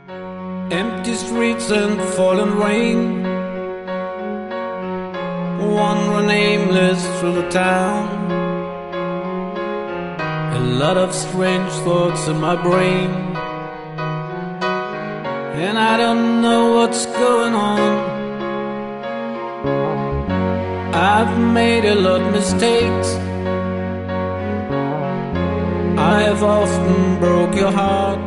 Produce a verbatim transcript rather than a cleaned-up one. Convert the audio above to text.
Empty streets and falling rain, wandering aimless through the town. A lot of strange thoughts in my brain, and I don't know what's going on. I've made a lot of mistakes, I have often broke your heart.